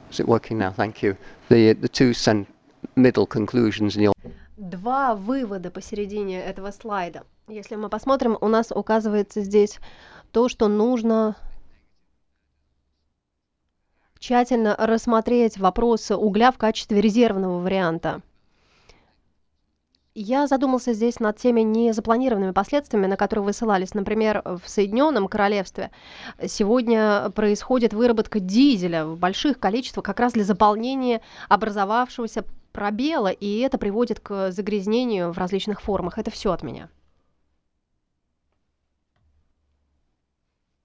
Is it working now? Thank you. The two middle conclusions in your. Два вывода посередине этого слайда. Если мы посмотрим, у нас указывается здесь то, что нужно тщательно рассмотреть вопрос угля в качестве резервного варианта. Я задумался здесь над теми незапланированными последствиями, на которые вы ссылались. Например, в Соединенном Королевстве сегодня происходит выработка дизеля в больших количествах как раз для заполнения образовавшегося пробела, и это приводит к загрязнению в различных формах. Это все от меня.